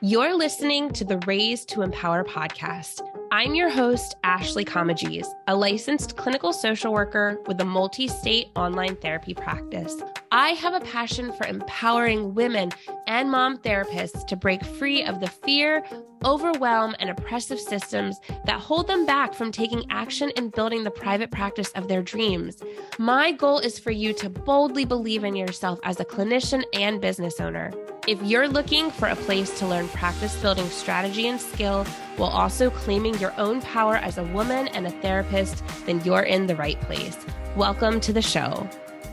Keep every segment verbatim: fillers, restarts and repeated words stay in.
You're listening to the Raised to Empower podcast. I'm your host, Ashley Comagese, a licensed clinical social worker with a multi-state online therapy practice. I have a passion for empowering women and mom therapists to break free of the fear, overwhelm, and oppressive systems that hold them back from taking action in building the private practice of their dreams. My goal is for you to boldly believe in yourself as a clinician and business owner. If you're looking for a place to learn practice building strategy and skill while also claiming your own power as a woman and a therapist, then you're in the right place. Welcome to the show.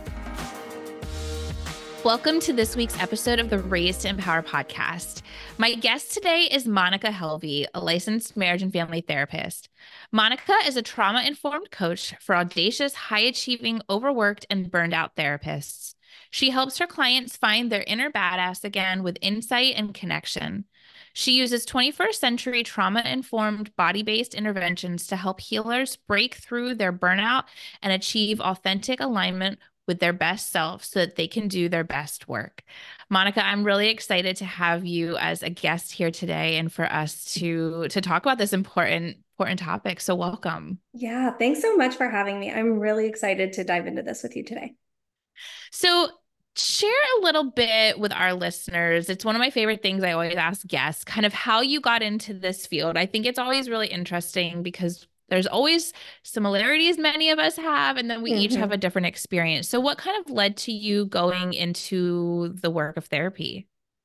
Welcome to this week's episode of the Raised to Empower podcast. My guest today is Monica Helvey, a licensed marriage and family therapist. Monica is a trauma-informed coach for audacious, high-achieving, overworked, and burned-out therapists. She helps her clients find their inner badass again with insight and connection. She uses twenty-first century trauma-informed body-based interventions to help healers break through their burnout and achieve authentic alignment with their best self so that they can do their best work. Monica, I'm really excited to have you as a guest here today and for us to, to talk about this important, important topic. So welcome. Yeah, thanks so much for having me. I'm really excited to dive into this with you today. So share a little bit with our listeners. It's one of my favorite things I always ask guests, kind of how you got into this field. I think it's always really interesting because there's always similarities many of us have, and then we mm-hmm. each have a different experience. So what kind of led to you going into the work of therapy?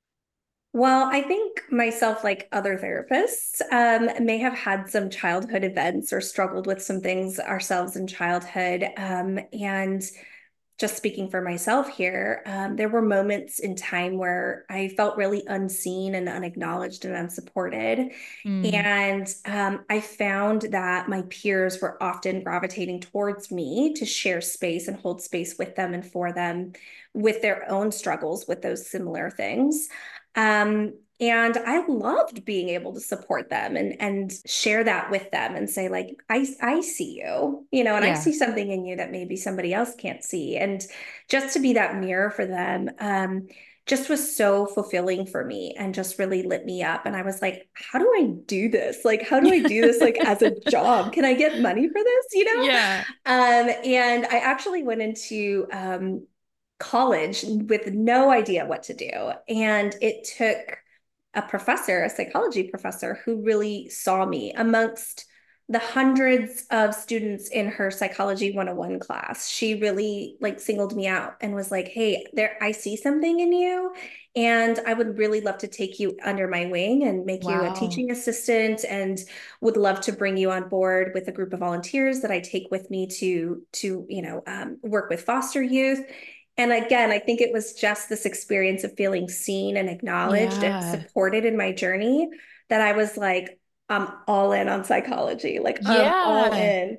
Well, I think myself, like other therapists, um, may have had some childhood events or struggled with some things ourselves in childhood. Um, and just speaking for myself here, um, there were moments in time where I felt really unseen and unacknowledged and unsupported. Mm. And um, I found that my peers were often gravitating towards me to share space and hold space with them and for them with their own struggles with those similar things. Um, And I loved being able to support them and, and share that with them and say, like, I, I see you, you know, and yeah. I see something in you that maybe somebody else can't see. And just to be that mirror for them, um, just was so fulfilling for me and just really lit me up. And I was like, how do I do this? Like, how do I do this like as a job? Can I get money for this? You know? Yeah. Um, and I actually went into um, college with no idea what to do. And it took a professor, a psychology professor, who really saw me amongst the hundreds of students in her psychology one oh one class. She really like singled me out and was like, hey, there, I see something in you. And I would really love to take you under my wing and make wow. you a teaching assistant, and would love to bring you on board with a group of volunteers that I take with me to, to, you know, um, work with foster youth. And again, I think it was just this experience of feeling seen and acknowledged yeah. and supported in my journey that I was like, I'm all in on psychology. Like yeah. I'm all in.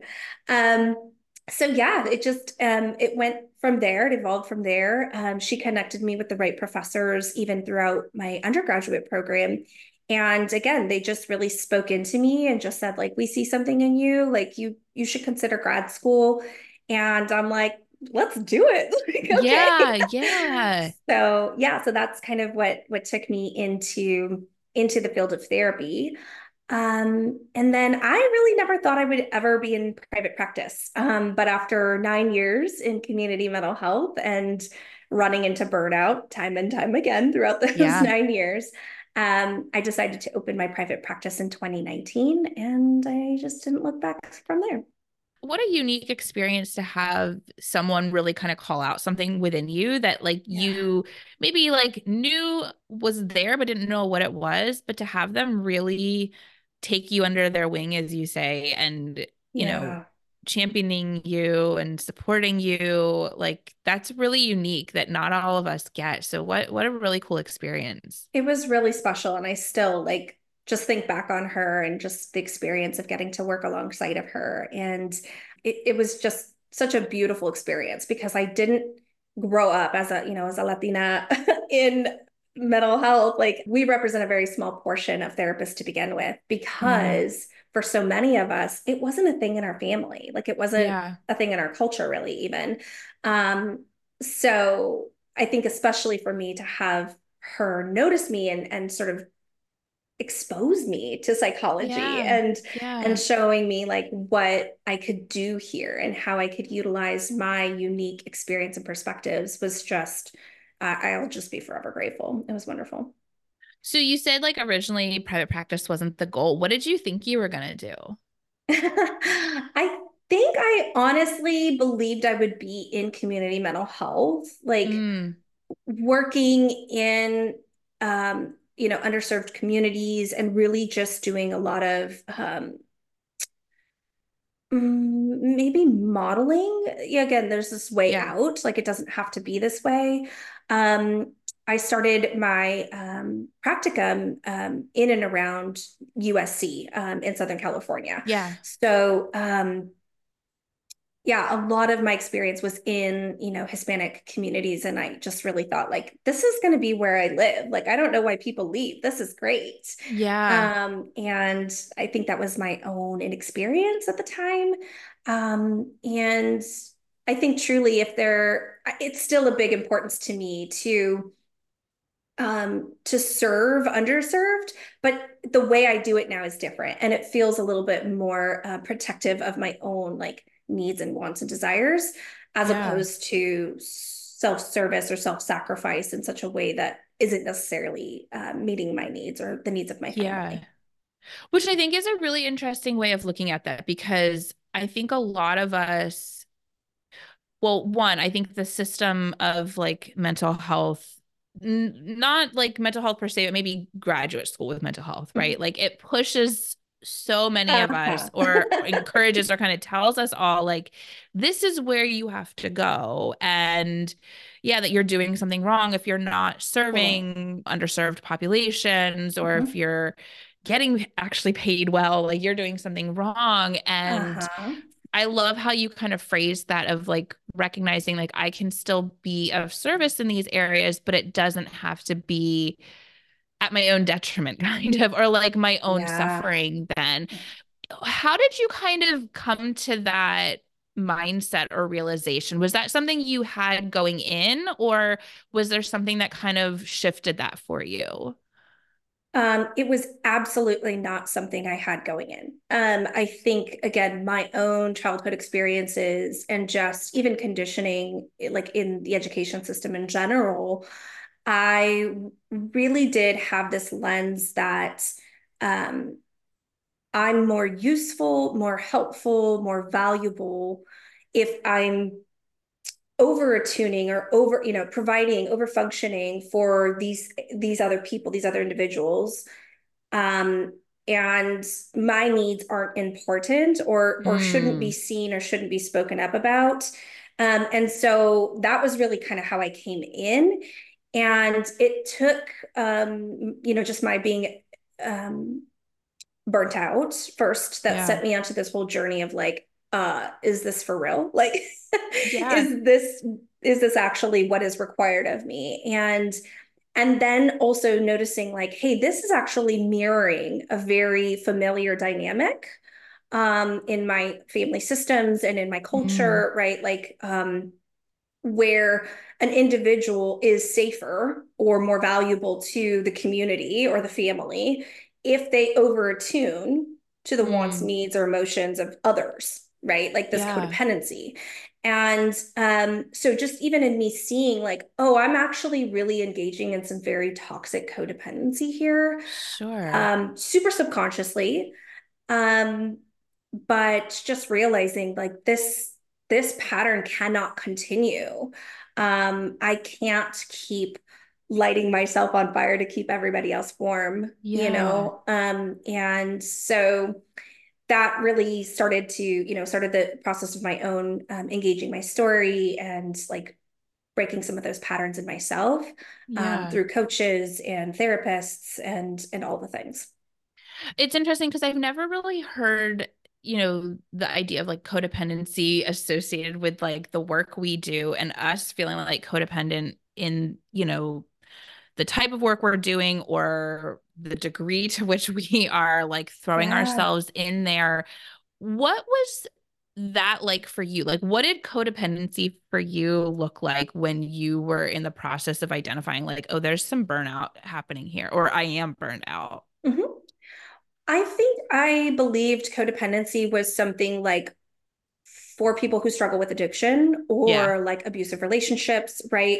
Um, so yeah, it just, um, it went from there. It evolved from there. Um, she connected me with the right professors, even throughout my undergraduate program. And again, they just really spoke into me and just said, like, we see something in you, like you, you should consider grad school. And I'm like, let's do it. Like, okay. Yeah. Yeah. So yeah, so that's kind of what, what took me into, into the field of therapy. Um, and then I really never thought I would ever be in private practice. Um, but after nine years in community mental health and running into burnout time and time again throughout those yeah. nine years, um, I decided to open my private practice in twenty nineteen, and I just didn't look back from there. What a unique experience to have someone really kind of call out something within you that like yeah. you maybe like knew was there, but didn't know what it was, but to have them really take you under their wing, as you say, and, you yeah. know, championing you and supporting you, like that's really unique that not all of us get. So what, what a really cool experience. It was really special. And I still like, just think back on her and just the experience of getting to work alongside of her. And it, it was just such a beautiful experience because I didn't grow up as a, you know, as a Latina in mental health. Like we represent a very small portion of therapists to begin with, because mm. for so many of us, it wasn't a thing in our family. Like it wasn't yeah. a thing in our culture really even. Um, so I think especially for me to have her notice me and, and sort of expose me to psychology Yeah. and and Yeah. showing me like what I could do here and how I could utilize my unique experience and perspectives was just uh, I'll just be forever grateful. It was wonderful. So you said like originally private practice wasn't the goal. What did you think you were gonna do? I think I honestly believed I would be in community mental health, like Mm, working in um, you know, underserved communities and really just doing a lot of um, mm, maybe modeling. Yeah, again, there's this way yeah. out. Like it doesn't have to be this way. Um, I started my um, practicum um, in and around U S C um, in Southern California. Yeah. So um, yeah, a lot of my experience was in, you know, Hispanic communities. And I just really thought, like, this is going to be where I live. Like, I don't know why people leave. This is great. Yeah. Um, and I think that was my own inexperience at the time. Um, and I think truly, if there, it's still a big importance to me to um, to serve underserved, but the way I do it now is different, and it feels a little bit more uh, protective of my own like needs and wants and desires, as Yeah. opposed to self-service or self-sacrifice in such a way that isn't necessarily uh, meeting my needs or the needs of my Yeah. family. Which I think is a really interesting way of looking at that because I think a lot of us, well, one, I think the system of like mental health, n not like mental health per se, but maybe graduate school with mental health, right? Like it pushes so many of us Uh-huh. or encourages or kind of tells us all like this is where you have to go and yeah that you're doing something wrong if you're not Totally. serving underserved populations or if Mhm. you're getting actually paid well like you're doing something wrong and Uh-huh. I love how you kind of phrased that of like recognizing like I can still be of service in these areas, but it doesn't have to be at my own detriment, kind of, or like my own Yeah. suffering then. How did you kind of come to that mindset or realization? Was that something you had going in, or was there something that kind of shifted that for you? Um, it was absolutely not something I had going in. Um, I think, again, my own childhood experiences and just even conditioning, like in the education system in general, I really did have this lens that um, I'm more useful, more helpful, more valuable if I'm over attuning or over, you know, providing, over functioning for these these other people, these other individuals, um, and my needs aren't important or or shouldn't be Mm, seen or shouldn't be spoken up about. Um, and so that was really kind of how I came in. And it took, um, you know, just my being um, burnt out first that yeah. set me onto this whole journey of like, uh, is this for real? Like, Yeah. is this is this actually what is required of me? And and then also noticing like, hey, this is actually mirroring a very familiar dynamic um, in my family systems and in my Mm, culture, right? Like um, where an individual is safer or more valuable to the community or the family if they over attune to the wants, mm, needs, or emotions of others, right? Like this yeah. codependency. And um, so just even in me seeing like, oh, I'm actually really engaging in some very toxic codependency here, Sure. um, super subconsciously. Um, but just realizing like this this pattern cannot continue. Um, I can't keep lighting myself on fire to keep everybody else warm, you Yeah. know. Um, and so that really started to, you know, started the process of my own um, engaging my story and like breaking some of those patterns in myself um, Yeah. through coaches and therapists and and all the things. It's interesting because I've never really heard, you know, the idea of like codependency associated with like the work we do and us feeling like codependent in, you know, the type of work we're doing or the degree to which we are like throwing Yeah. ourselves in there. What was that like for you? Like, what did codependency for you look like when you were in the process of identifying, like, oh, there's some burnout happening here, or I am burned out? I think I believed codependency was something like for people who struggle with addiction Yeah, or like abusive relationships, right?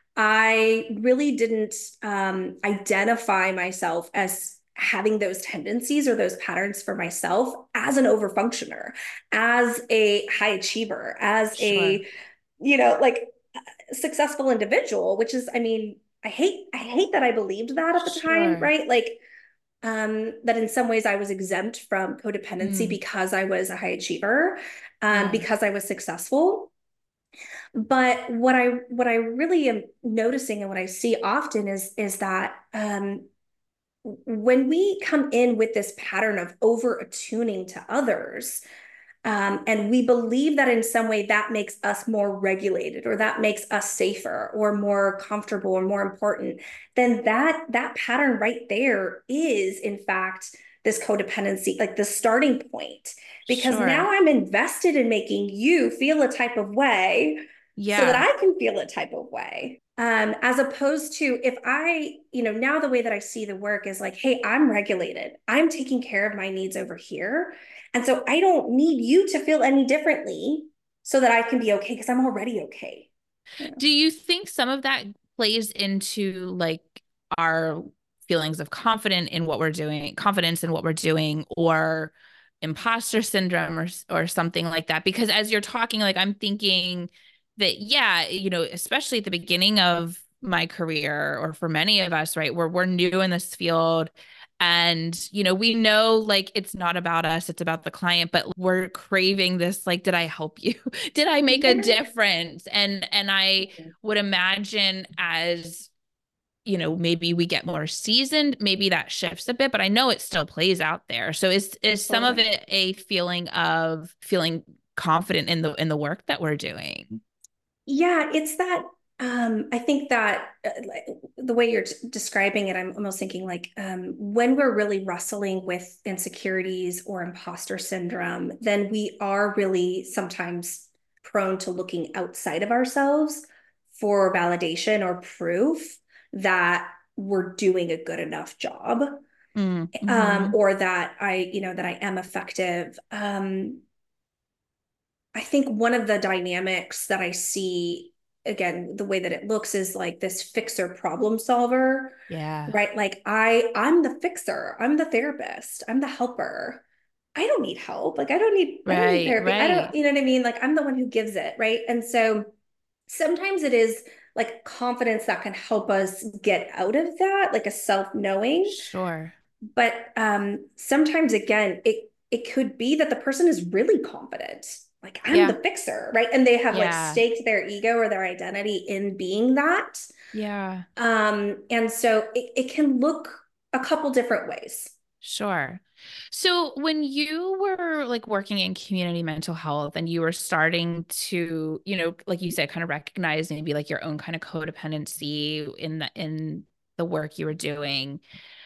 I really didn't um, identify myself as having those tendencies or those patterns for myself as an overfunctioner, as a high achiever, as sure, a, you know, like successful individual, which is, I mean, I hate, I hate that I believed that at the time, sure. right? Like, um, that in some ways I was exempt from codependency Mm, because I was a high achiever, um, yeah, because I was successful. But what I what I really am noticing and what I see often is is that um, when we come in with this pattern of over attuning to others, um, and we believe that in some way that makes us more regulated or that makes us safer or more comfortable or more important, then that that pattern right there is in fact this codependency, like the starting point. Because sure. now I'm invested in making you feel a type of way so that Yeah. I can feel a type of way. Um, as opposed to if I, you know, now the way that I see the work is like, hey, I'm regulated. I'm taking care of my needs over here. And so I don't need you to feel any differently so that I can be okay because I'm already okay. Yeah. Do you think some of that plays into like our feelings of confident in what we're doing, confidence in what we're doing, or imposter syndrome or or something like that? Because as you're talking, like I'm thinking that, yeah, you know, especially at the beginning of my career or for many of us, right, where we're new in this field and, you know, we know like it's not about us, it's about the client, but we're craving this, like, did I help you? Did I make a difference? And and I would imagine as, you know, maybe we get more seasoned, maybe that shifts a bit, but I know it still plays out there. So is is some of Totally. it a feeling of feeling confident in the in the work that we're doing? Yeah, it's that um I think that uh, like, the way you're t- describing it, I'm almost thinking like um when we're really wrestling with insecurities or imposter syndrome, then we are really sometimes prone to looking outside of ourselves for validation or proof that we're doing a good enough job, Mm, um hmm. or that I, you know, that I am effective. um I think one of the dynamics that I see, again, the way that it looks is like this fixer problem solver, Yeah. right? Like I I'm the fixer, I'm the therapist, I'm the helper. I don't need help. Like I don't need I don't need Right, therapy. I don't, right. you know what I mean? Like I'm the one who gives it, right? And so sometimes it is like confidence that can help us get out of that, like a self-knowing. Sure. But um, sometimes again, it it could be that the person is really confident. Like I'm the Yeah. fixer, right? And they have like Yeah. staked their ego or their identity in being that. Yeah. Um, and so it, it can look a couple different ways. Sure. So when you were like working in community mental health and you were starting to, you know, like you said, kind of recognize maybe like your own kind of codependency in the in the work you were doing,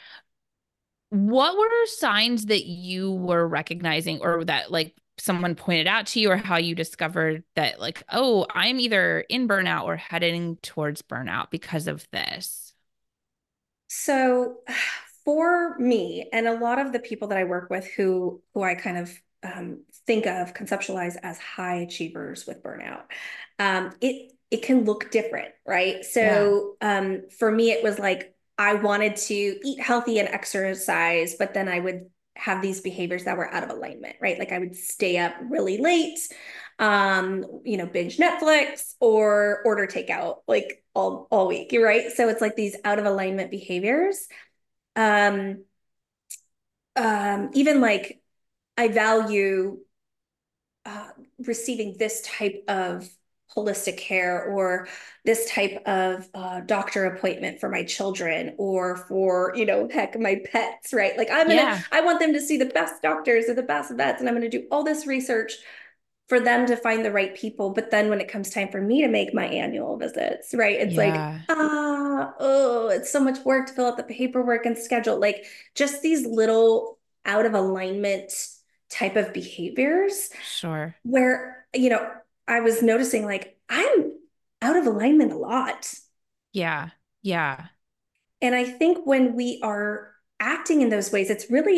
what were signs that you were recognizing or that like someone pointed out to you or how you discovered that like, oh, I'm either in burnout or heading towards burnout because of this? So for me and a lot of the people that I work with who who I kind of um, think of, conceptualize as high achievers with burnout, um, it it can look different, right? Yeah. So um, for me, it was like I wanted to eat healthy and exercise, but then I would have these behaviors that were out of alignment, right? Like I would stay up really late, um, you know, binge Netflix or order takeout like all all week, right? So it's like these out of alignment behaviors. Um, um, even like I value uh, receiving this type of holistic care or this type of uh, doctor appointment for my children or for, you know, heck, my pets, right? Like I'm gonna, Yeah. I want them to see the best doctors or the best vets, and I'm gonna do all this research for them to find the right people. But then when it comes time for me to make my annual visits, right? It's like, Yeah. ah, oh, it's so much work to fill out the paperwork and schedule. Like just these little out of alignment type of behaviors Sure. where, you know, I was noticing like I'm out of alignment a lot. Yeah. Yeah. And I think when we are acting in those ways, it's really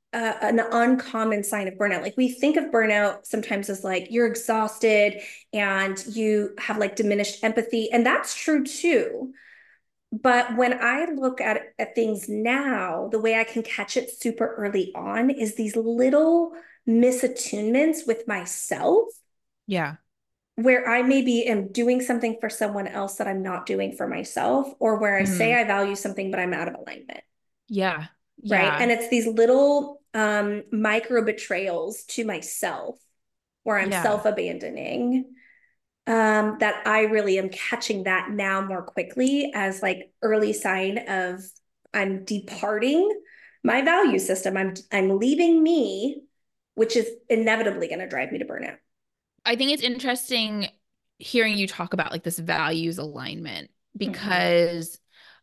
uh, an uncommon sign of burnout. Like we think of burnout sometimes as like you're exhausted and you have like diminished empathy, and that's true too. But when I look at, at things now, the way I can catch it super early on is these little misattunements with myself. Yeah. Where I maybe am doing something for someone else that I'm not doing for myself, or where I say Mm-hmm. I value something, but I'm out of alignment. Yeah. Right. Yeah. And it's these little um, micro betrayals to myself where I'm Yeah. self abandoning, um, that I really am catching that now more quickly as like early sign of I'm departing my value system. I'm I'm leaving me, which is inevitably going to drive me to burnout. I think it's interesting hearing you talk about like this values alignment Mm-hmm. because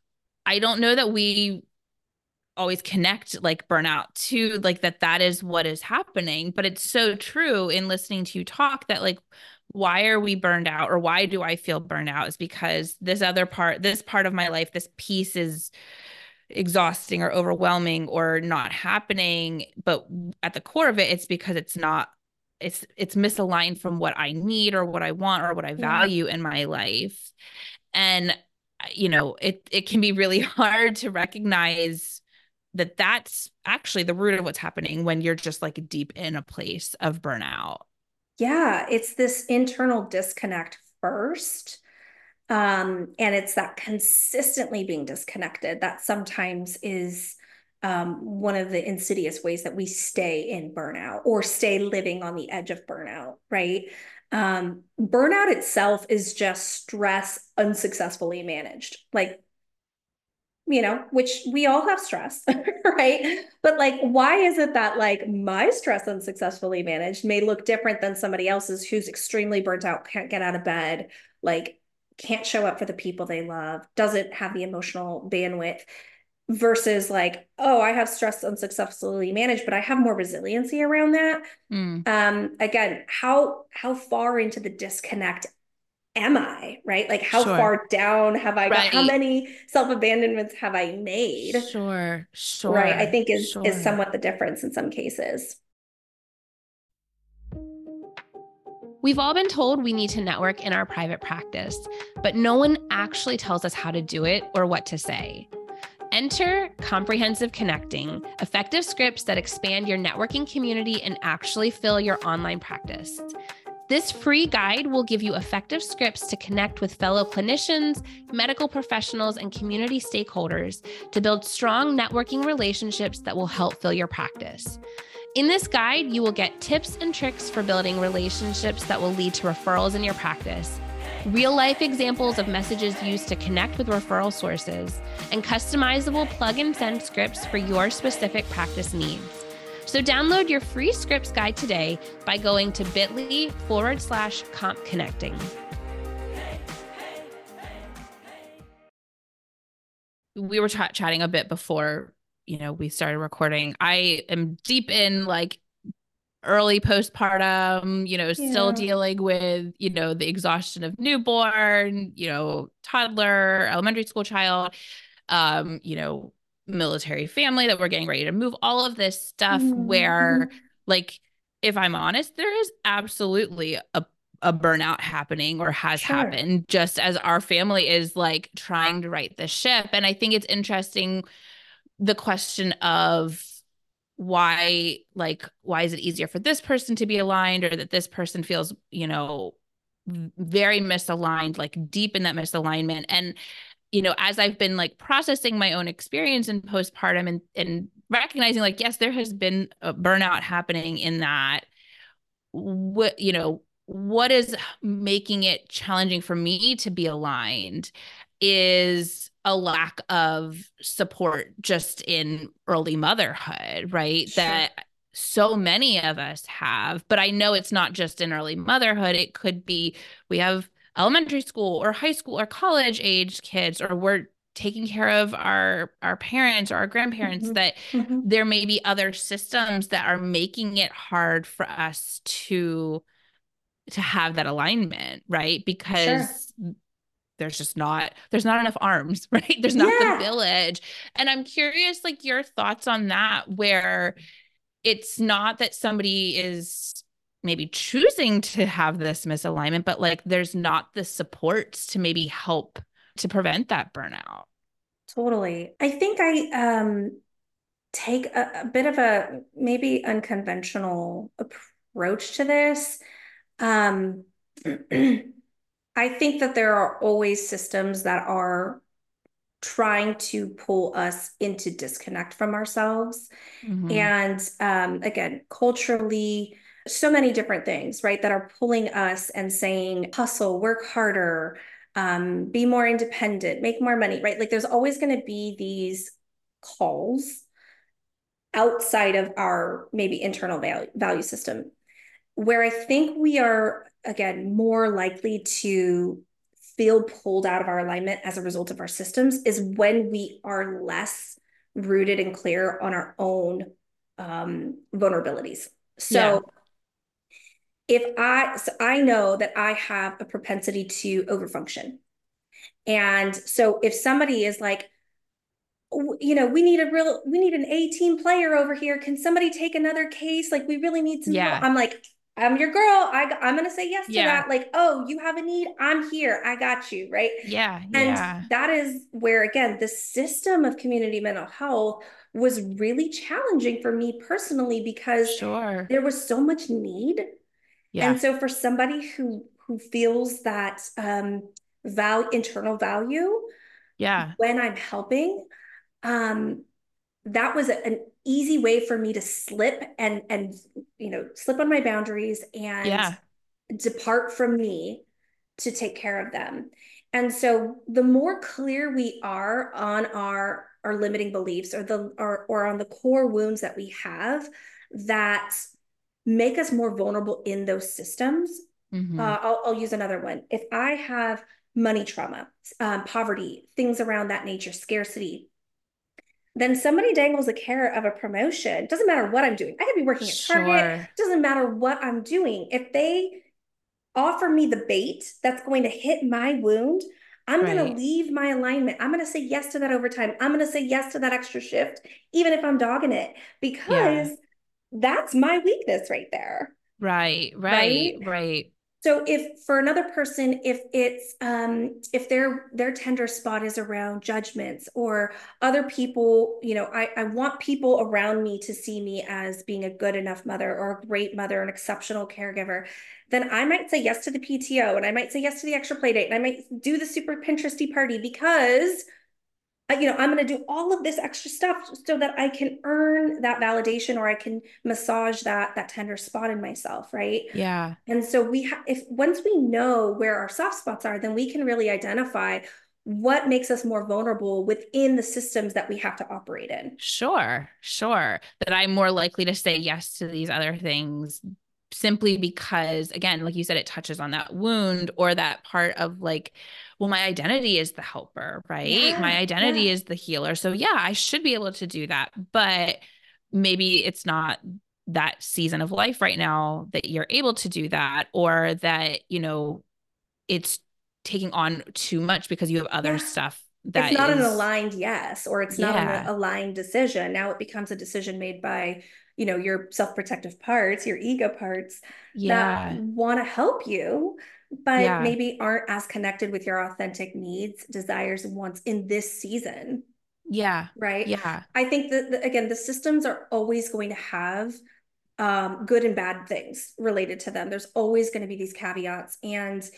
I don't know that we always connect like burnout to like that that is what is happening, but it's so true in listening to you talk that like why are we burned out or why do I feel burned out is because this other part, this part of my life, this piece is exhausting or overwhelming or not happening, but at the core of it it's because it's not it's it's misaligned from what I need or what I want or what I Yeah. value in my life. And you know, it it can be really hard to recognize that that's actually the root of what's happening when you're just like deep in a place of burnout. Yeah. It's this internal disconnect first. Um, and it's that consistently being disconnected that sometimes is um, one of the insidious ways that we stay in burnout or stay living on the edge of burnout, right? Um, burnout itself is just stress unsuccessfully managed. Like, you know, which we all have stress, right? But like, why is it that like my stress unsuccessfully managed may look different than somebody else's who's extremely burnt out, can't get out of bed, like can't show up for the people they love, doesn't have the emotional bandwidth versus like, oh, I have stress unsuccessfully managed, but I have more resiliency around that. Mm, Um, again, how how far into the disconnect am I, right? Like how sure. far down have I got? How Right. many self-abandonments have I made? Sure. Right. I Sure. think is is Sure. somewhat the difference in some cases. We've all been told we need to network in our private practice, but no one actually tells us how to do it or what to say. Enter Comprehensive Connecting, effective scripts that expand your networking community and actually fill your online practice. This free guide will give you effective scripts to connect with fellow clinicians, medical professionals, and community stakeholders to build strong networking relationships that will help fill your practice. In this guide, you will get tips and tricks for building relationships that will lead to referrals in your practice, real-life examples of messages used to connect with referral sources, and customizable plug-and-send scripts for your specific practice needs. So download your free scripts guide today by going to bit.ly forward slash comp connecting. We were ch- chatting a bit before, you know, we started recording. I am deep in like early postpartum, you know, still Yeah. dealing with, you know, the exhaustion of newborn, you know, toddler, elementary school child, um, you know, military family that we're getting ready to move, all of this stuff where, Mm-hmm. like, if I'm honest, there is absolutely a a burnout happening or has Sure. happened just as our family is like trying to right the ship. And I think it's interesting the question of why, like, why is it easier for this person to be aligned or that this person feels, you know, very misaligned, like deep in that misalignment. And you know, as I've been like processing my own experience in postpartum and and recognizing like, yes, there has been a burnout happening in that, what, you know, what is making it challenging for me to be aligned is a lack of support just in early motherhood, right? Sure. That so many of us have, but I know it's not just in early motherhood. It could be we have elementary school or high school or college age kids, or we're taking care of our our parents or our grandparents, Mm-hmm. that Mm-hmm. there may be other systems that are making it hard for us to to have that alignment, right? Sure. Because there's just not there's not enough arms, right? There's not the Yeah. village. And I'm curious like your thoughts on that, where it's not that somebody is maybe choosing to have this misalignment, but like there's not the supports to maybe help to prevent that burnout. Totally. I think I um take a, a bit of a maybe unconventional approach to this. Um, I think that there are always systems that are trying to pull us into disconnect from ourselves. Mm-hmm. And um, again, culturally, so many different things, right, that are pulling us and saying, hustle, work harder, um, be more independent, make more money, right? Like there's always going to be these calls outside of our maybe internal value, value system, where I think we are, again, more likely to feel pulled out of our alignment as a result of our systems is when we are less rooted and clear on our own um, vulnerabilities. Yeah. So if I, so I know that I have a propensity to overfunction. And so if somebody is like, you know, we need a real, we need an A team player over here. Can somebody take another case? Like, we really need some help. Yeah. I'm like, I'm your girl. I, I'm going to say yes to Yeah. that. Like, oh, you have a need. I'm here. I got you. Right. Yeah. And Yeah. that is where, again, the system of community mental health was really challenging for me personally because Sure. there was so much need. Yeah. And so for somebody who, who feels that um, value, internal value Yeah. when I'm helping, um, that was a, an easy way for me to slip and and you know slip on my boundaries and Yeah. depart from me to take care of them. And so the more clear we are on our our limiting beliefs or the or, or on the core wounds that we have that make us more vulnerable in those systems. Mm-hmm. uh, I'll, I'll use another one. If I have money trauma, um, poverty, things around that nature, scarcity, then somebody dangles a carrot of a promotion. Doesn't matter what I'm doing. I could be working at Target. Sure. Doesn't matter what I'm doing. If they offer me the bait that's going to hit my wound, I'm going to Right. leave my alignment. I'm going to say yes to that overtime. I'm going to say yes to that extra shift, even if I'm dogging it, Yeah. because that's my weakness right there. Right. Right. Right. Right. So if for another person, if it's um, if their their tender spot is around judgments or other people, you know, I, I want people around me to see me as being a good enough mother or a great mother, an exceptional caregiver, then I might say yes to the P T O and I might say yes to the extra play date and I might do the super Pinteresty party because you know, I'm going to do all of this extra stuff so that I can earn that validation or I can massage that that tender spot in myself, right? Yeah. And so we have, if once we know where our soft spots are, then we can really identify what makes us more vulnerable within the systems that we have to operate in. Sure. Sure. That I'm more likely to say yes to these other things simply because, again, like you said, it touches on that wound or that part of like, well, my identity is the helper, right? My Yeah, identity yeah. is the healer. So, yeah, I should be able to do that. But maybe it's not that season of life right now that you're able to do that, or that, you know, it's taking on too much because you have other Yeah. stuff It's that not an is, aligned yes, or it's not an yeah, aligned decision. Now it becomes a decision made by, you know, your self-protective parts, your ego parts that yeah, want to help you, but yeah, maybe aren't as connected with your authentic needs, desires, and wants in this season, yeah, right? yeah, I think that, that, again, the systems are always going to have um, good and bad things related to them. There's always going to be these caveats. And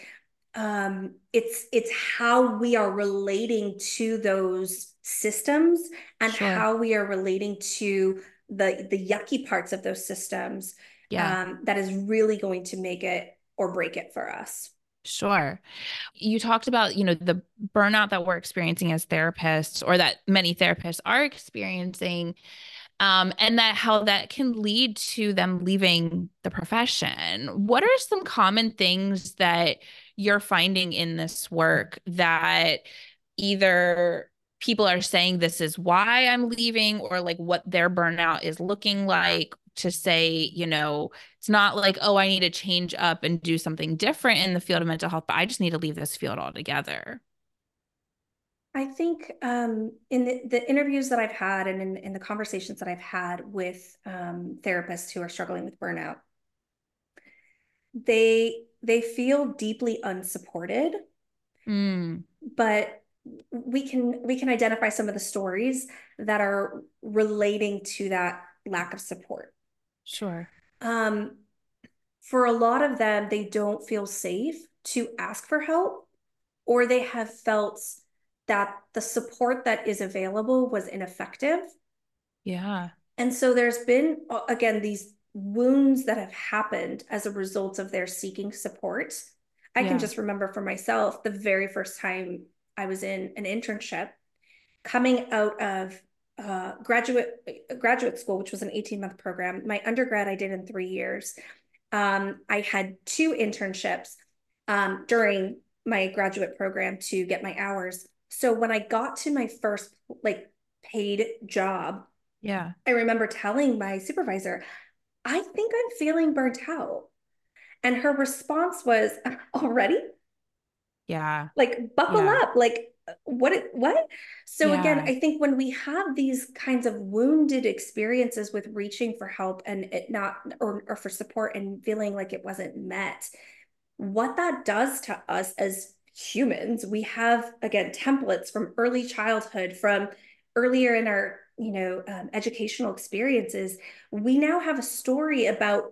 um, it's it's how we are relating to those systems and sure. how we are relating to the the yucky parts of those systems Yeah, um, that is really going to make it or break it for us. sure. You talked about, you know, the burnout that we're experiencing as therapists, or that many therapists are experiencing, um, and that how that can lead to them leaving the profession. What are some common things that you're finding in this work that either people are saying this is why I'm leaving, or like what their burnout is looking like, to say, you know, it's not like, oh, I need to change up and do something different in the field of mental health, but I just need to leave this field altogether. I think um, in the, the interviews that I've had and in, in the conversations that I've had with um, therapists who are struggling with burnout, they they feel deeply unsupported, Mm, but we can we can identify some of the stories that are relating to that lack of support. sure. Um, for a lot of them, they don't feel safe to ask for help, or they have felt that the support that is available was ineffective. Yeah. And so there's been, again, these wounds that have happened as a result of their seeking support. I can Yeah. just remember for myself the very first time I was in an internship coming out of uh, graduate graduate school, which was an eighteen month program. My undergrad I did in three years. Um, I had two internships um, during my graduate program to get my hours. So when I got to my first like paid job, Yeah. I remember telling my supervisor, I think I'm feeling burnt out. And her response was, already? Yeah. Like, buckle Yeah. up. Like, what? What? So, again, Yeah. I think when we have these kinds of wounded experiences with reaching for help and it not, or, or for support and feeling like it wasn't met, what that does to us as humans, we have, again, templates from early childhood, from earlier in our, you know, um, educational experiences. We now have a story about,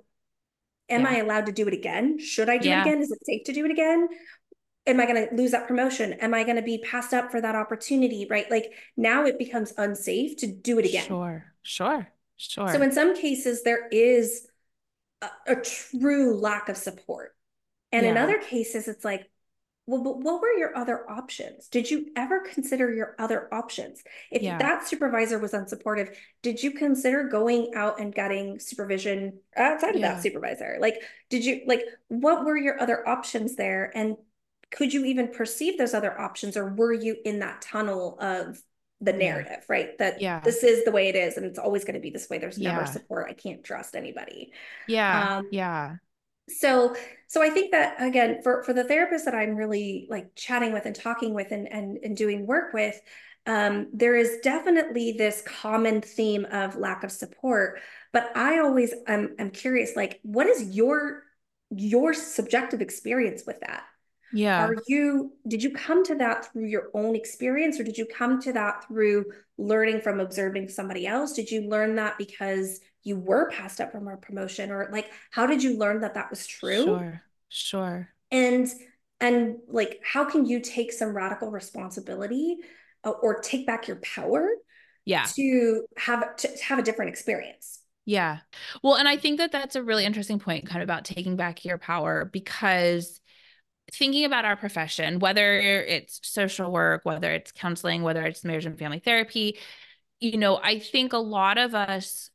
am I Yeah. allowed to do it again? Should I do it Yeah. again? Is it safe to do it again? Am I going to lose that promotion? Am I going to be passed up for that opportunity? Right? Like now it becomes unsafe to do it again. Sure. Sure. So Sure. in some cases, there is a, a true lack of support. And in Yeah. other cases, it's like, well, but what were your other options? Did you ever consider your other options? If Yeah. that supervisor was unsupportive, did you consider going out and getting supervision outside of that Yeah. supervisor? Like, did you, like, what were your other options there? And could you even perceive those other options, or were you in that tunnel of the Yeah. narrative, right? That Yeah. this is the way it is and it's always going to be this way. There's never Yeah. support. I can't trust anybody. Yeah. Um, Yeah. so so I think that again, for for the therapists that I'm really like chatting with and talking with and and, and doing work with, um, there is definitely this common theme of lack of support. But I always am I'm curious, like, what is your your subjective experience with that? Yeah. Are you, did you come to that through your own experience, or did you come to that through learning from observing somebody else? Did you learn that because you were passed up from a promotion, or like how did you learn that that was true? Sure. Sure. And and like how can you take some radical responsibility, uh, or take back your power Yeah. to have to have a different experience? Yeah. Well, and I think that that's a really interesting point kind of about taking back your power, because thinking about our profession, whether it's social work, whether it's counseling, whether it's marriage and family therapy, you know, I think a lot of us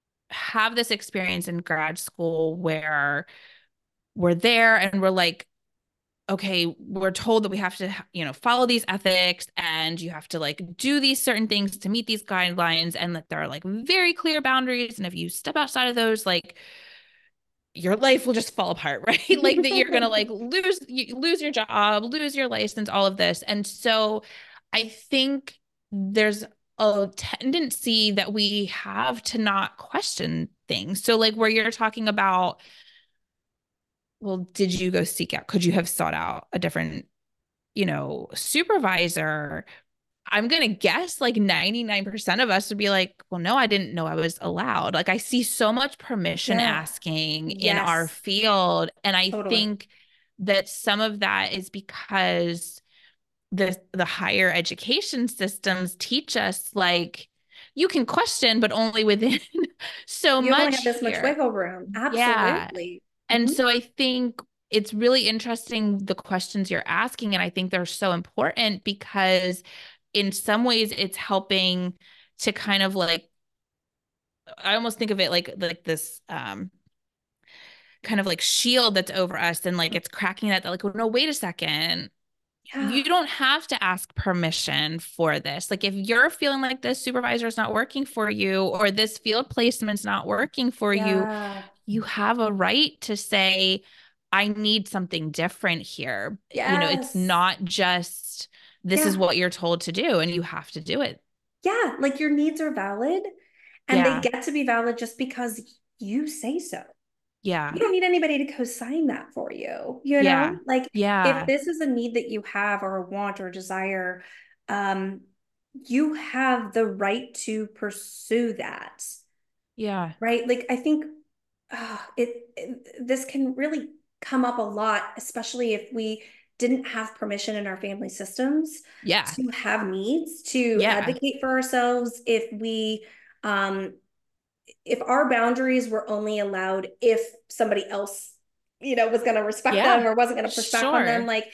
have this experience in grad school where we're there and we're like, okay, we're told that we have to, you know, follow these ethics and you have to like do these certain things to meet these guidelines, and that there are like very clear boundaries. And if you step outside of those, like your life will just fall apart, right? Like that you're gonna like lose you lose your job, lose your license, all of this. And so I think there's a tendency that we have to not question things. So like where you're talking about, well, did you go seek out? Could you have sought out a different, you know, supervisor? I'm going to guess like ninety-nine percent of us would be like, well, no, I didn't know I was allowed. Like I see so much permission Yeah. asking in our Yes, field. And I totally. think that some of that is because the the higher education systems teach us like you can question, but only within so You only have much this much here. wiggle room. Yeah. Absolutely. And Mhm. so I think it's really interesting the questions you're asking. And I think they're so important because in some ways it's helping to kind of like, I almost think of it like like this um kind of like shield that's over us, and like it's cracking that, like, well, no, wait a second. You Yeah. don't have to ask permission for this. Like if you're feeling like this supervisor is not working for you, or this field placement's not working for you, Yeah. you have a right to say, I need something different here. You know, it's Yes. not just this is Yeah. what you're told to do and you have to do it. Yeah. Like your needs are valid and they Yeah. get to be valid just because you say so. You Yeah. don't need anybody to co-sign that for you. You know, Yeah. like if Yeah. this is a need that you have or a want or a desire, um, you have the right to pursue that. Yeah. Right. Like I think uh, it, it this can really come up a lot, especially if we didn't have permission in our family systems Yeah. to have needs, to Yeah. advocate for ourselves. If we um if our boundaries were only allowed if somebody else, you know, was going to respect Yeah. them or wasn't going to push back on them, Sure. like,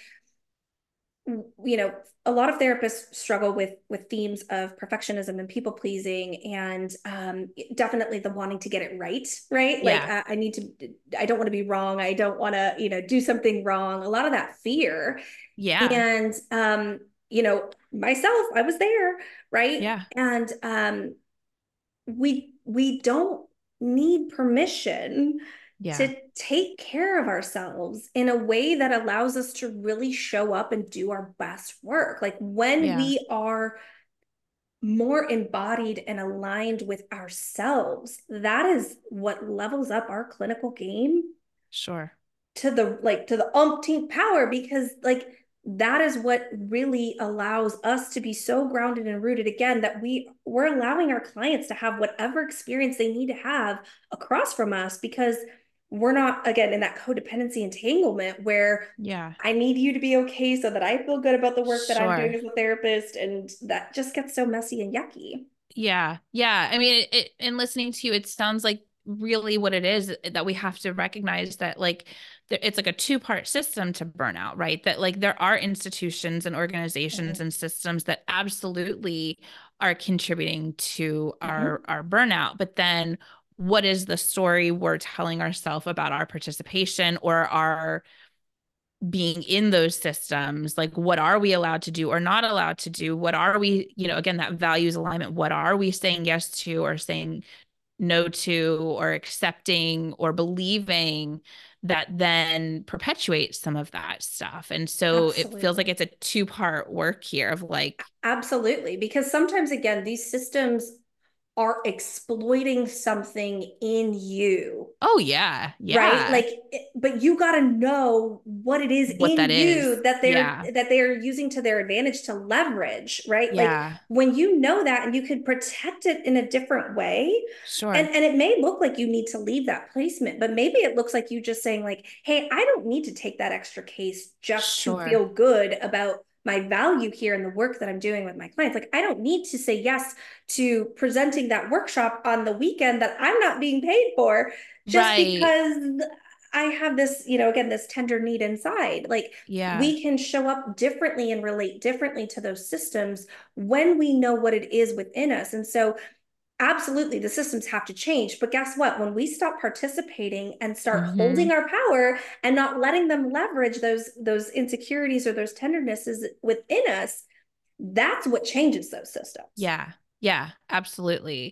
you know, a lot of therapists struggle with with themes of perfectionism and people pleasing, and um, definitely the wanting to get it right, right? Like, Yeah. uh, I need to, I don't want to be wrong. I don't want to, you know, do something wrong. A lot of that fear, Yeah. and um, you know, myself, I was there, right? Yeah. And um, we we don't need permission Yeah. to take care of ourselves in a way that allows us to really show up and do our best work. Like when Yeah. we are more embodied and aligned with ourselves, that is what levels up our clinical game Sure. to the like to the umpteenth power, because like that is what really allows us to be so grounded and rooted again that we we're allowing our clients to have whatever experience they need to have across from us, because we're not again in that codependency entanglement where Yeah. I need you to be okay so that I feel good about the work that I'm doing Sure. as a therapist, and that just gets so messy and yucky. Yeah. Yeah. I mean, it, it, in listening to you, it sounds like really what it is that we have to recognize that like there, it's like a two-part system to burnout, right? That like there are institutions and organizations Mm-hmm. and systems that absolutely are contributing to our Mm-hmm. our burnout, but then what is the story we're telling ourselves about our participation or our being in those systems? Like what are we allowed to do or not allowed to do? What are we, you know, again, that values alignment, what are we saying yes to or saying no to or accepting or believing that then perpetuates some of that stuff? And so it feels like Absolutely. it's a two part work here of like, Absolutely. Because sometimes, again, these systems are exploiting something in you, oh yeah, right? yeah, Like, but you got to know what it is what that in is. you that they're Yeah, that they're using to their advantage to leverage, right? Like yeah, when you know that and you can protect it in a different way, and sure, and it may look like you need to leave that placement, but maybe it looks like you just saying like, hey, I don't need to take that extra case just to sure, feel good about my value here in the work that I'm doing with my clients. Like I don't need to say yes to presenting that workshop on the weekend that I'm not being paid for just right, because I have this, you know, again, this tender need inside. Like yeah, we can show up differently and relate differently to those systems when we know what it is within us. And so absolutely the systems have to change, but guess what? When we stop participating and start mm-hmm. holding our power and not letting them leverage those those insecurities or those tendernesses within us, that's what changes those systems. Yeah, yeah, absolutely.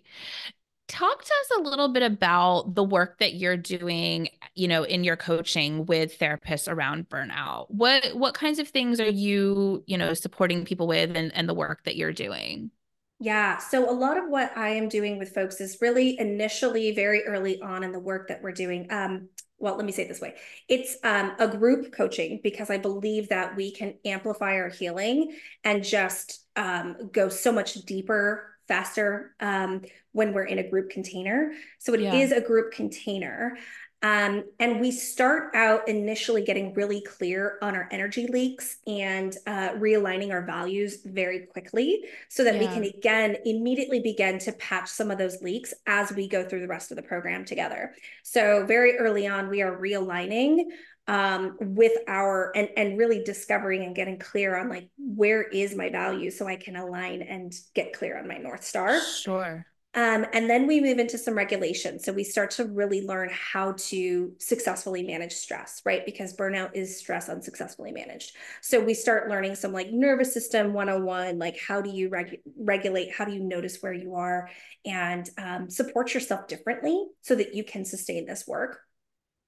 Talk to us a little bit about the work that you're doing, you know, in your coaching with therapists around burnout. What what kinds of things are you, you know, supporting people with and, and the work that you're doing? Yeah. So a lot of what I am doing with folks is really initially very early on in the work that we're doing. Um, well, let me say it this way. It's um, a group coaching because I believe that we can amplify our healing and just um, go so much deeper, faster um, when we're in a group container. So it Yeah. is a group container. Um, and we start out initially getting really clear on our energy leaks and uh, realigning our values very quickly so that we can Yeah. again immediately begin to patch some of those leaks as we go through the rest of the program together. So very early on, we are realigning um, with our and and really discovering and getting clear on like where is my value so I can align and get clear on my North Star. Sure. Um, and then we move into some regulation. So we start to really learn how to successfully manage stress, right? Because burnout is stress unsuccessfully managed. So we start learning some like nervous system one oh one, like how do you reg- regulate? How do you notice where you are and um, support yourself differently so that you can sustain this work?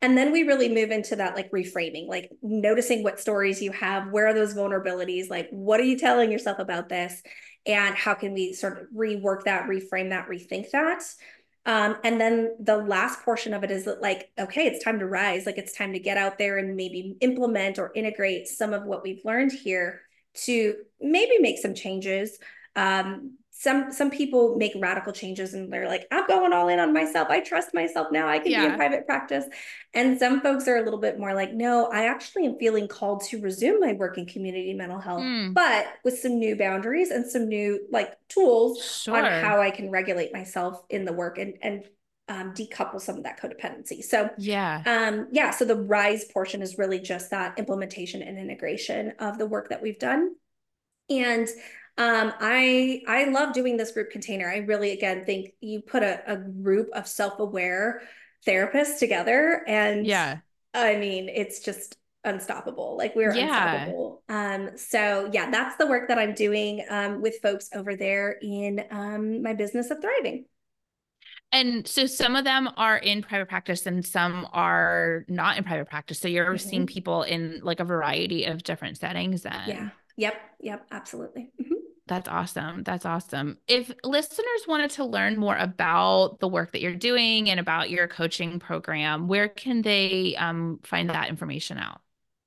And then we really move into that like reframing, like noticing what stories you have, where are those vulnerabilities, like what are you telling yourself about this, and how can we sort of rework that, reframe that, rethink that. Um, and then the last portion of it is that like, okay, it's time to rise. Like it's time to get out there and maybe implement or integrate some of what we've learned here to maybe make some changes. Um, some some people make radical changes and they're like, I'm going all in on myself. I trust myself now. I can be in Yeah. private practice. And some folks are a little bit more like, no, I actually am feeling called to resume my work in community mental health, Mm, but with some new boundaries and some new like tools on sure. how I can regulate myself in the work and and um, decouple some of that codependency. So Yeah. um, yeah, so the rise portion is really just that implementation and integration of the work that we've done. And um, I I love doing this group container. I really, again, think you put a, a group of self-aware therapists together, and Yeah. I mean, it's just unstoppable. Like we're Yeah. unstoppable. Um, so yeah, that's the work that I'm doing um, with folks over there in um, my business of thriving. And so some of them are in private practice and some are not in private practice. So you're seeing Mhm. people in like a variety of different settings Yeah. then. Yep. Yep. Absolutely. Mhm. That's awesome. That's awesome. If listeners wanted to learn more about the work that you're doing and about your coaching program, where can they um, find that information out?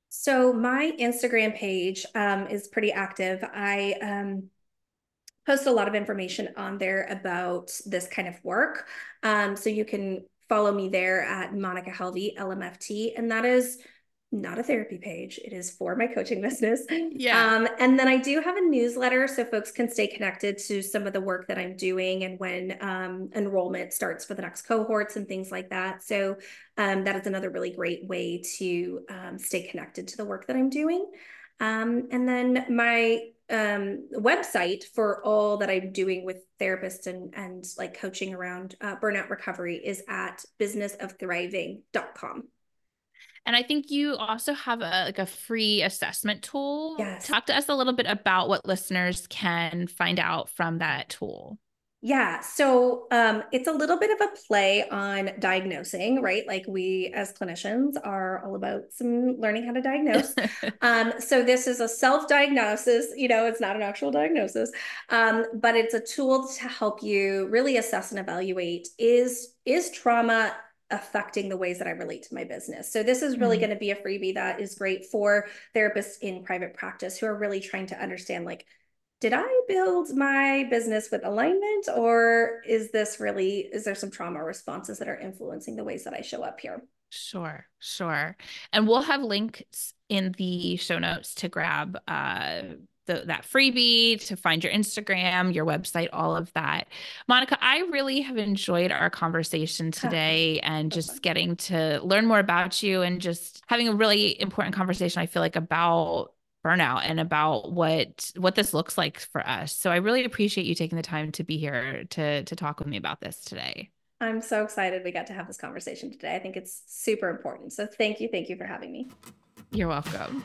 So my Instagram page um, is pretty active. I um, post a lot of information on there about this kind of work. Um, so you can follow me there at Monica Helvey, L M F T, and that is not a therapy page. It is for my coaching business. Yeah. Um, and then I do have a newsletter so folks can stay connected to some of the work that I'm doing and when um, enrollment starts for the next cohorts and things like that. So um, that is another really great way to um, stay connected to the work that I'm doing. Um, and then my um, website for all that I'm doing with therapists and, and like coaching around uh, burnout recovery is at business of thriving dot com. And I think you also have a like a free assessment tool. Yes. Talk to us a little bit about what listeners can find out from that tool. Yeah. So um, it's a little bit of a play on diagnosing, right? Like we as clinicians are all about some learning how to diagnose. Um, so this is a self-diagnosis, you know, it's not an actual diagnosis, um, but it's a tool to help you really assess and evaluate is, is trauma affecting the ways that I relate to my business. So this is really Mm, going to be a freebie that is great for therapists in private practice who are really trying to understand like, did I build my business with alignment, or is this really, is there some trauma responses that are influencing the ways that I show up here? sure, sure. And we'll have links in the show notes to grab uh the, that freebie, to find your Instagram, your website, all of that. Monica, I really have enjoyed our conversation today and So just fun. getting to learn more about you and just having a really important conversation, I feel like, about burnout and about what what this looks like for us. So I really appreciate you taking the time to be here to to talk with me about this today. I'm so excited we got to have this conversation today. I think it's super important. So thank you. Thank you for having me. You're welcome.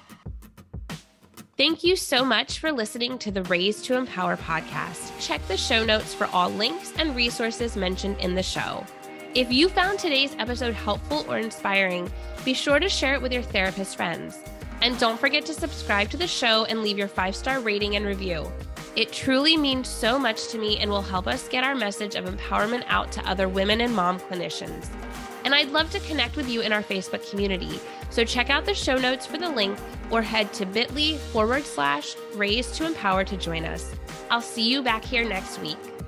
Thank you so much for listening to the Raise to Empower podcast. Check the show notes for all links and resources mentioned in the show. If you found today's episode helpful or inspiring, be sure to share it with your therapist friends. And don't forget to subscribe to the show and leave your five-star rating and review. It truly means so much to me and will help us get our message of empowerment out to other women and mom clinicians. And I'd love to connect with you in our Facebook community. So check out the show notes for the link or head to bit.ly forward slash raise to empower to join us. I'll see you back here next week.